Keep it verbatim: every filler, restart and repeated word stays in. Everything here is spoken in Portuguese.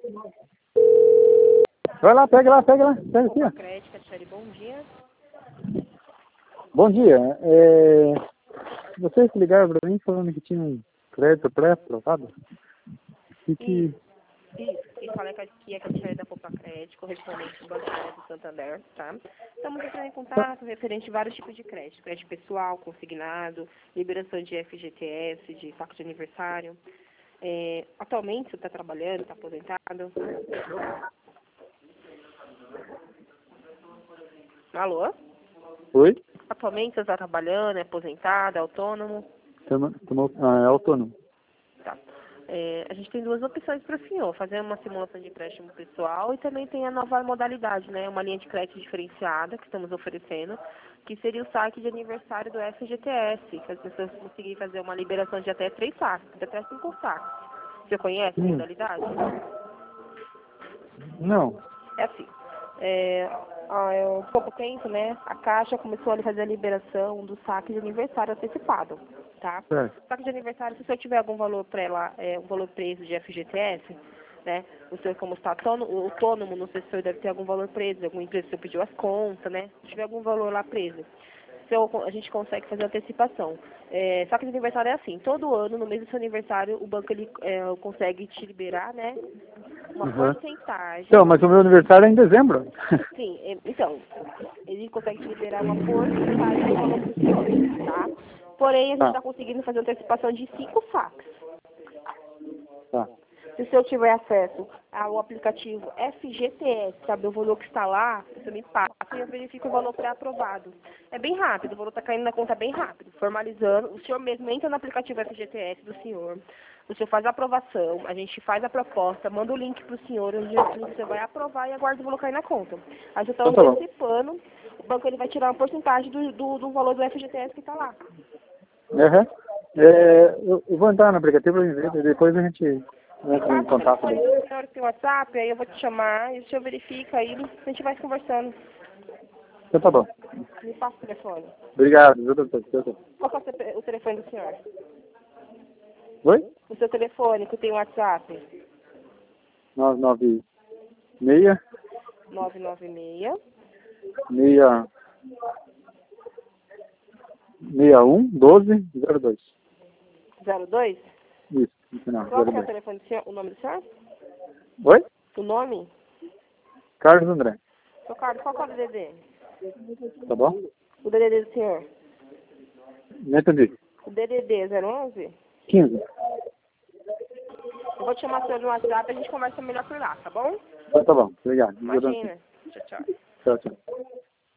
Vai lá, pega lá, pega lá. Pega aqui, ó. Crédito, Tchari, bom dia. Bom dia. É... Vocês ligaram para mim falando que tinha um crédito pré-aprovado? E que... Isso, quem fala é que aqui é a Tchari da Poupa Crédito, correspondente bancária do Santander, tá? Estamos entrando em contato referente a vários tipos de crédito. Crédito pessoal, consignado, liberação de F G T S, de saco de aniversário. É, atualmente você está trabalhando, está aposentado? Alô? Oi? Atualmente você está trabalhando, é aposentado, é autônomo? Tamo, tamo, ah, é autônomo. Tá. É, a gente tem duas opções para o senhor, fazer uma simulação de empréstimo pessoal e também tem a nova modalidade, né? Uma linha de crédito diferenciada que estamos oferecendo, que seria o saque de aniversário do F G T S, que as pessoas conseguirem fazer uma liberação de até três sacos, de até cinco sacos. Você conhece a Hum. modalidade? Não. É assim, é, há pouco tempo, né, a Caixa começou a fazer a liberação do saque de aniversário antecipado, tá? Certo. Saque de aniversário, se o senhor tiver algum valor para lá, é, um valor preso de F G T S, né, o senhor como está autônomo, autônomo, não sei se o senhor deve ter algum valor preso, alguma empresa que o senhor pediu as contas, né, se tiver algum valor lá preso, então, a gente consegue fazer antecipação. É, saque de aniversário é assim, todo ano, no mês do seu aniversário, o banco ele, é, consegue te liberar, né, uma Uhum. porcentagem. Então, mas o meu aniversário é em dezembro. Sim, é, então, ele consegue te liberar uma porcentagem do valor do senhor, tá? Porém, a gente Tá. está conseguindo fazer antecipação de cinco saques. Tá. Se o senhor tiver acesso ao aplicativo F G T S, sabe, o valor que está lá, você me passa e eu verifico o valor pré-aprovado. É bem rápido, o valor está caindo na conta bem rápido, formalizando. O senhor mesmo entra no aplicativo F G T S do senhor, o senhor faz a aprovação, a gente faz a proposta, manda o link para o senhor, onde você vai aprovar e aguarda o valor cair na conta. Aí você está Então tá bom. antecipando, o banco ele vai tirar uma porcentagem do, do, do valor do F G T S que está lá. Uhum. É, eu, eu vou entrar no aplicativo e ver, depois a gente entra em Passa o contato. telefone Daí. do senhor no seu WhatsApp, aí eu vou te chamar, e o senhor verifica aí, a gente vai conversando. Então tá bom. Me passa o telefone. Obrigado, viu, doutor? Doutor. Qual que é o te- o telefone do senhor? Oi? O seu telefone, que tem WhatsApp? nove nove seis, nove nove seis, seis, seis um, doze, zero dois. zero dois? Isso, no final, Qual zero que é o dois. telefone do senhor? O nome do senhor? Oi? O nome? Carlos André. Seu Carlos, qual que é o D D D? Tá bom? O D D D do senhor? Não entendi. O D D D zero onze? quinze. Eu vou te chamar o senhor no WhatsApp e a gente conversa melhor por lá, tá bom? Então tá bom, obrigado. Imagina. Tchau, tchau. Tchau, tchau.